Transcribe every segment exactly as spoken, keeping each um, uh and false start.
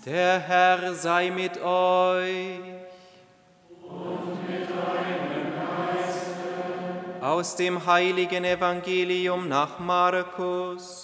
Der Herr sei mit euch. Und mit deinem Geiste. Aus dem heiligen Evangelium nach Markus.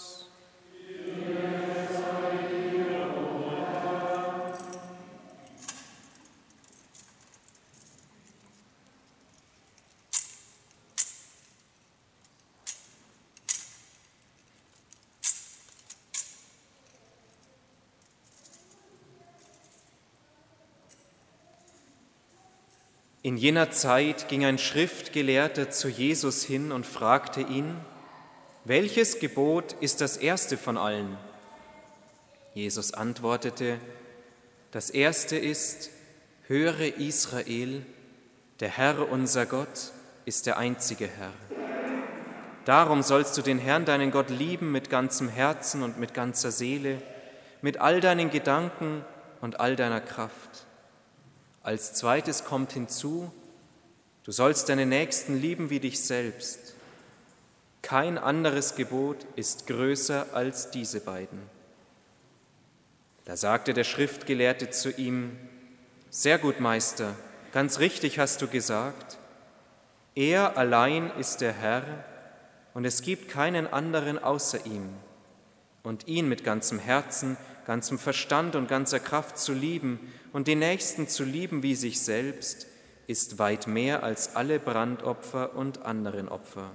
In jener Zeit ging ein Schriftgelehrter zu Jesus hin und fragte ihn: Welches Gebot ist das erste von allen? Jesus antwortete: Das erste ist: Höre Israel, der Herr unser Gott ist der einzige Herr. Darum sollst du den Herrn, deinen Gott, lieben mit ganzem Herzen und mit ganzer Seele, mit all deinen Gedanken und all deiner Kraft. Als zweites kommt hinzu: Du sollst deinen Nächsten lieben wie dich selbst. Kein anderes Gebot ist größer als diese beiden. Da sagte der Schriftgelehrte zu ihm: Sehr gut, Meister, ganz richtig hast du gesagt. Er allein ist der Herr und es gibt keinen anderen außer ihm. Und ihn mit ganzem Herzen, ganzem Verstand und ganzer Kraft zu lieben und den Nächsten zu lieben wie sich selbst, ist weit mehr als alle Brandopfer und anderen Opfer.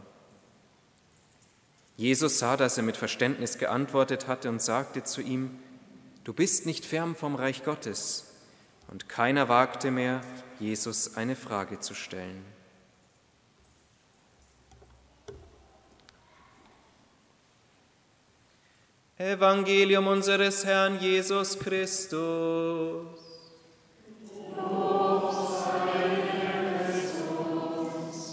Jesus sah, dass er mit Verständnis geantwortet hatte und sagte zu ihm: Du bist nicht fern vom Reich Gottes. Und keiner wagte mehr, Jesus eine Frage zu stellen. Evangelium unseres Herrn Jesus Christus. Lob sei dir, Christus.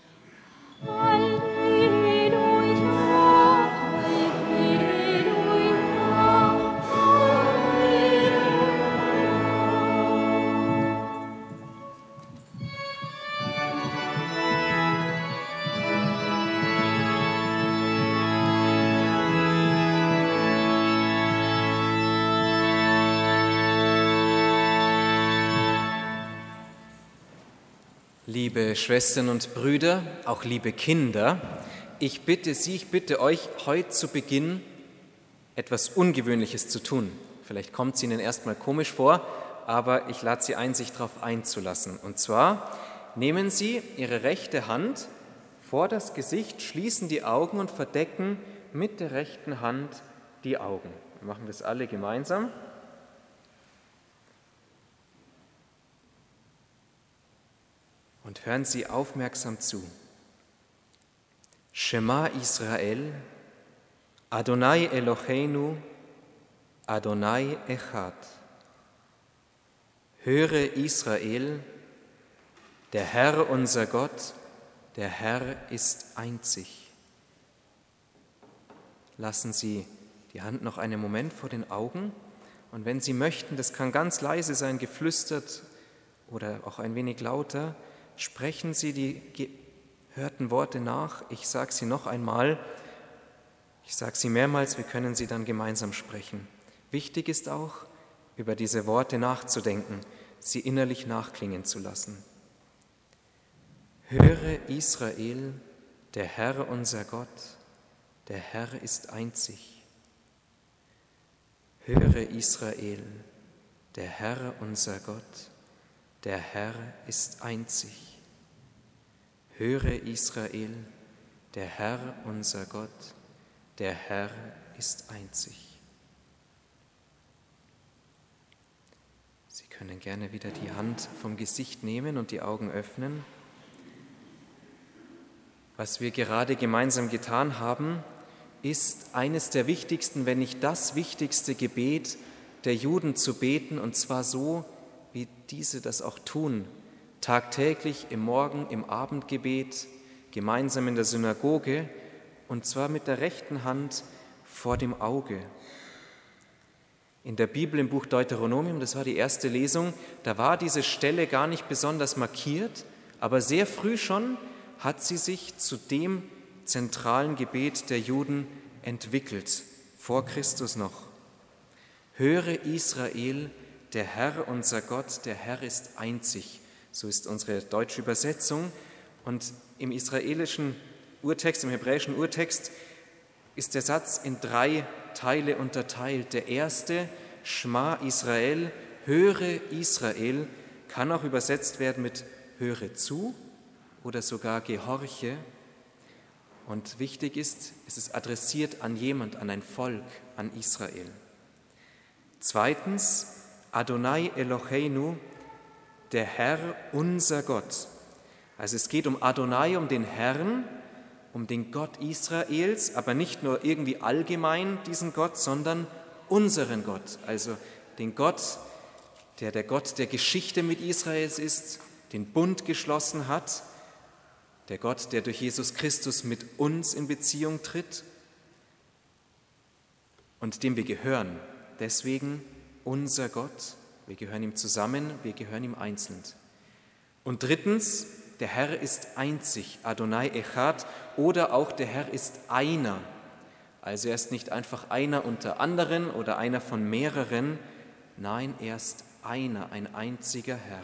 Halleluja, Halleluja, Liebe Schwestern und Brüder, auch liebe Kinder, ich bitte Sie, ich bitte euch, heute zu Beginn etwas Ungewöhnliches zu tun. Vielleicht kommt es Ihnen erstmal komisch vor, aber ich lade Sie ein, sich darauf einzulassen. Und zwar nehmen Sie Ihre rechte Hand vor das Gesicht, schließen die Augen und verdecken mit der rechten Hand die Augen. Wir machen das alle gemeinsam. Und hören Sie aufmerksam zu. Shema Israel, Adonai Eloheinu, Adonai Echad. Höre Israel, der Herr unser Gott, der Herr ist einzig. Lassen Sie die Hand noch einen Moment vor den Augen und wenn Sie möchten, das kann ganz leise sein, geflüstert oder auch ein wenig lauter, sprechen Sie die gehörten Worte nach. Ich sage sie noch einmal. Ich sage sie mehrmals, wir können sie dann gemeinsam sprechen. Wichtig ist auch, über diese Worte nachzudenken, sie innerlich nachklingen zu lassen. Höre Israel, der Herr unser Gott, der Herr ist einzig. Höre Israel, der Herr unser Gott, der Herr ist einzig. Höre Israel, der Herr unser Gott, der Herr ist einzig. Sie können gerne wieder die Hand vom Gesicht nehmen und die Augen öffnen. Was wir gerade gemeinsam getan haben, ist eines der wichtigsten, wenn nicht das wichtigste Gebet der Juden zu beten, und zwar so, wie diese das auch tun, tagtäglich im Morgen-, im Abendgebet, gemeinsam in der Synagoge, und zwar mit der rechten Hand vor dem Auge. In der Bibel im Buch Deuteronomium, das war die erste Lesung, da war diese Stelle gar nicht besonders markiert, aber sehr früh schon hat sie sich zu dem zentralen Gebet der Juden entwickelt, vor Christus noch. höre Israel, der Herr, unser Gott, der Herr ist einzig. So ist unsere deutsche Übersetzung. Und im israelischen Urtext, im hebräischen Urtext, ist der Satz in drei Teile unterteilt. Der erste, Schma Israel, höre Israel, kann auch übersetzt werden mit höre zu oder sogar gehorche. Und wichtig ist, es ist adressiert an jemand, an ein Volk, an Israel. Zweitens, Adonai Eloheinu, der Herr, unser Gott. Also es geht um Adonai, um den Herrn, um den Gott Israels, aber nicht nur irgendwie allgemein diesen Gott, sondern unseren Gott, also den Gott, der der Gott der Geschichte mit Israels ist, den Bund geschlossen hat, der Gott, der durch Jesus Christus mit uns in Beziehung tritt und dem wir gehören. Deswegen unser Gott, wir gehören ihm zusammen, wir gehören ihm einzeln. Und drittens, der Herr ist einzig, Adonai Echad, oder auch der Herr ist einer. Also er ist nicht einfach einer unter anderen oder einer von mehreren, nein, er ist einer, ein einziger Herr.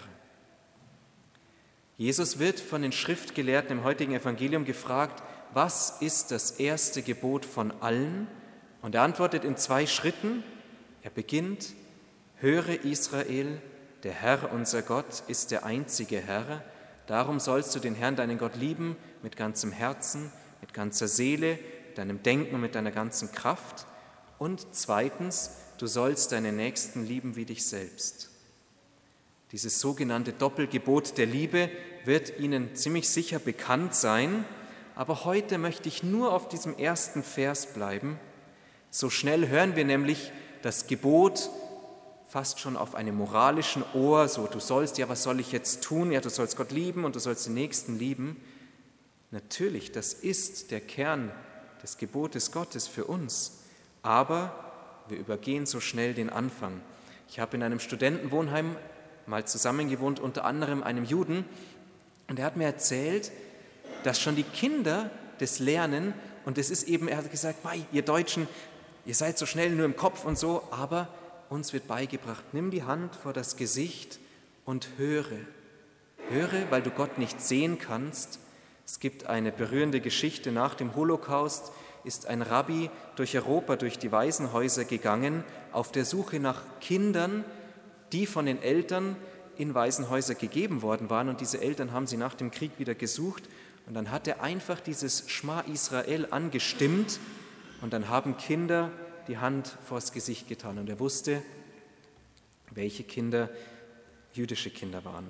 Jesus wird von den Schriftgelehrten im heutigen Evangelium gefragt, was ist das erste Gebot von allen? Und er antwortet in zwei Schritten. Er beginnt, höre Israel, der Herr, unser Gott, ist der einzige Herr. Darum sollst du den Herrn, deinen Gott, lieben mit ganzem Herzen, mit ganzer Seele, mit deinem Denken und mit deiner ganzen Kraft. Und zweitens, du sollst deinen Nächsten lieben wie dich selbst. Dieses sogenannte Doppelgebot der Liebe wird Ihnen ziemlich sicher bekannt sein, aber heute möchte ich nur auf diesem ersten Vers bleiben. So schnell hören wir nämlich das Gebot fast schon auf einem moralischen Ohr, so du sollst, ja was soll ich jetzt tun? Ja, du sollst Gott lieben und du sollst den Nächsten lieben. Natürlich, das ist der Kern des Gebotes Gottes für uns, aber wir übergehen so schnell den Anfang. Ich habe in einem Studentenwohnheim mal zusammengewohnt, unter anderem einem Juden, und er hat mir erzählt, dass schon die Kinder das lernen, und es ist eben, er hat gesagt, ihr Deutschen, ihr seid so schnell nur im Kopf und so, aber uns wird beigebracht, nimm die Hand vor das Gesicht und höre. Höre, weil du Gott nicht sehen kannst. Es gibt eine berührende Geschichte, nach dem Holocaust ist ein Rabbi durch Europa, durch die Waisenhäuser gegangen, auf der Suche nach Kindern, die von den Eltern in Waisenhäuser gegeben worden waren. Und diese Eltern haben sie nach dem Krieg wieder gesucht. Und dann hat er einfach dieses Schma Israel angestimmt. Und dann haben Kinder die Hand vors Gesicht getan. Und er wusste, welche Kinder jüdische Kinder waren.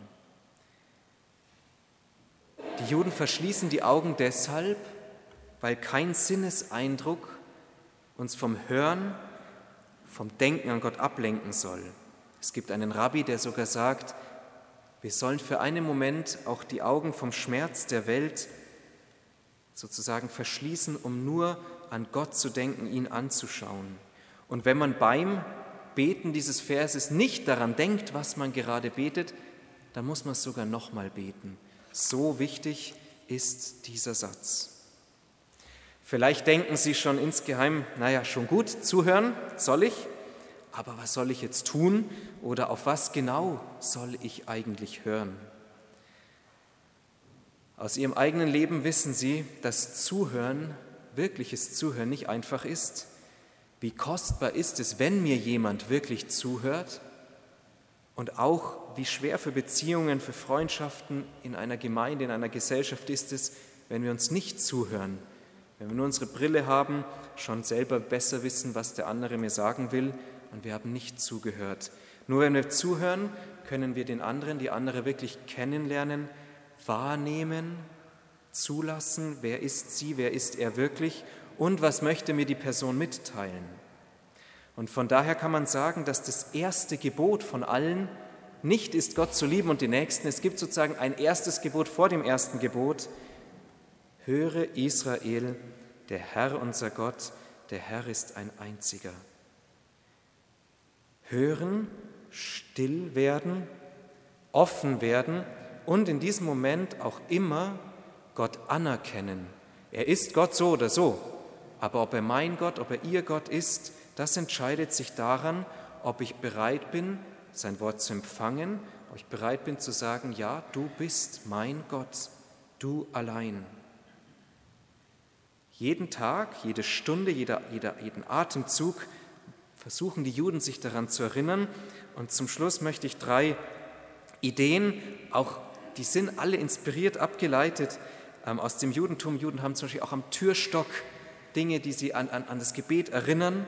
Die Juden verschließen die Augen deshalb, weil kein Sinneseindruck uns vom Hören, vom Denken an Gott ablenken soll. Es gibt einen Rabbi, der sogar sagt, wir sollen für einen Moment auch die Augen vom Schmerz der Welt sozusagen verschließen, um nur an Gott zu denken, ihn anzuschauen. Und wenn man beim Beten dieses Verses nicht daran denkt, was man gerade betet, dann muss man es sogar nochmal beten. So wichtig ist dieser Satz. Vielleicht denken Sie schon insgeheim, naja, schon gut, zuhören soll ich, aber was soll ich jetzt tun oder auf was genau soll ich eigentlich hören? Aus Ihrem eigenen Leben wissen Sie, dass Zuhören, wirkliches Zuhören nicht einfach ist. Wie kostbar ist es, wenn mir jemand wirklich zuhört? Und auch, wie schwer für Beziehungen, für Freundschaften in einer Gemeinde, in einer Gesellschaft ist es, wenn wir uns nicht zuhören, wenn wir nur unsere Brille haben, schon selber besser wissen, was der andere mir sagen will, und wir haben nicht zugehört. Nur wenn wir zuhören, können wir den anderen, die andere wirklich kennenlernen, wahrnehmen, zulassen, wer ist sie, wer ist er wirklich und was möchte mir die Person mitteilen. Und von daher kann man sagen, dass das erste Gebot von allen nicht ist, Gott zu lieben und den Nächsten. Es gibt sozusagen ein erstes Gebot vor dem ersten Gebot. Höre Israel, der Herr unser Gott, der Herr ist ein einziger. Hören, still werden, offen werden und in diesem Moment auch immer Gott anerkennen. Er ist Gott so oder so, aber ob er mein Gott, ob er ihr Gott ist, das entscheidet sich daran, ob ich bereit bin, sein Wort zu empfangen, ob ich bereit bin zu sagen, ja, du bist mein Gott, du allein. Jeden Tag, jede Stunde, jeder, jeder, jeden Atemzug versuchen die Juden sich daran zu erinnern. Und zum Schluss möchte ich drei Ideen, auch die sind alle inspiriert, abgeleitet ähm, aus dem Judentum. Juden haben zum Beispiel auch am Türstock Dinge, die sie an, an, an das Gebet erinnern.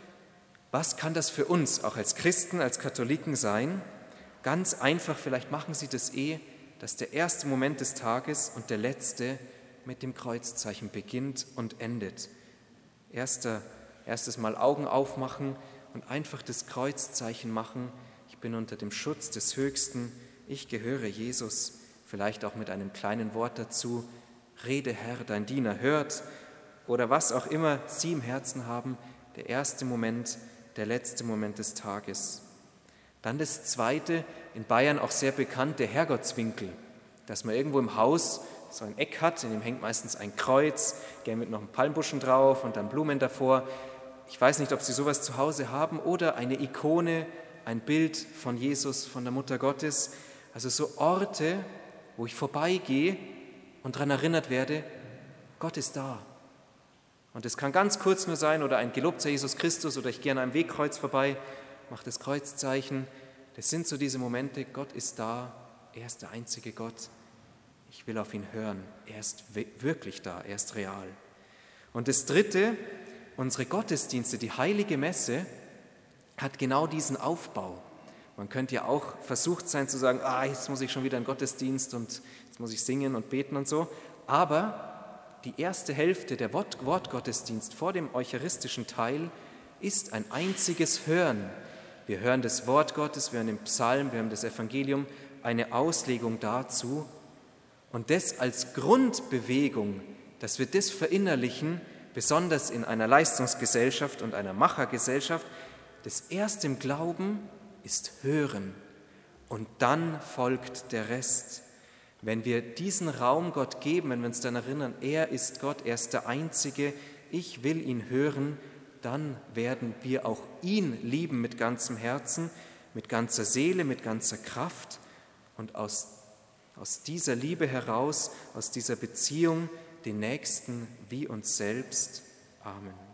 Was kann das für uns, auch als Christen, als Katholiken sein? Ganz einfach, vielleicht machen Sie das eh, dass der erste Moment des Tages und der letzte mit dem Kreuzzeichen beginnt und endet. Erster, erstes Mal Augen aufmachen und einfach das Kreuzzeichen machen. Ich bin unter dem Schutz des Höchsten, ich gehöre Jesus. Vielleicht auch mit einem kleinen Wort dazu, rede Herr, dein Diener hört. Oder was auch immer Sie im Herzen haben, der erste Moment, der letzte Moment des Tages. Dann das zweite, in Bayern auch sehr bekannt, der Herrgottswinkel, dass man irgendwo im Haus so ein Eck hat, in dem hängt meistens ein Kreuz, gerne mit noch einem Palmbuschen drauf und dann Blumen davor. Ich weiß nicht, ob Sie sowas zu Hause haben oder eine Ikone, ein Bild von Jesus, von der Mutter Gottes. Also so Orte, wo ich vorbeigehe und daran erinnert werde, Gott ist da. Und es kann ganz kurz nur sein oder ein gelobter Jesus Christus oder ich gehe an einem Wegkreuz vorbei, mache das Kreuzzeichen. Das sind so diese Momente, Gott ist da, er ist der einzige Gott. Ich will auf ihn hören, er ist wirklich da, er ist real. Und das Dritte, unsere Gottesdienste, die Heilige Messe, hat genau diesen Aufbau. Man könnte ja auch versucht sein zu sagen, ah, jetzt muss ich schon wieder in den Gottesdienst und jetzt muss ich singen und beten und so. Aber die erste Hälfte, der Wort- Wortgottesdienst vor dem eucharistischen Teil, ist ein einziges Hören. Wir hören das Wort Gottes, wir hören den Psalm, wir hören das Evangelium, eine Auslegung dazu. Und das als Grundbewegung, dass wir das verinnerlichen, besonders in einer Leistungsgesellschaft und einer Machergesellschaft, das erste im Glauben ist Hören und dann folgt der Rest. Wenn wir diesen Raum Gott geben, wenn wir uns daran erinnern, er ist Gott, er ist der Einzige, ich will ihn hören, dann werden wir auch ihn lieben mit ganzem Herzen, mit ganzer Seele, mit ganzer Kraft und aus Aus dieser Liebe heraus, aus dieser Beziehung, den Nächsten wie uns selbst. Amen.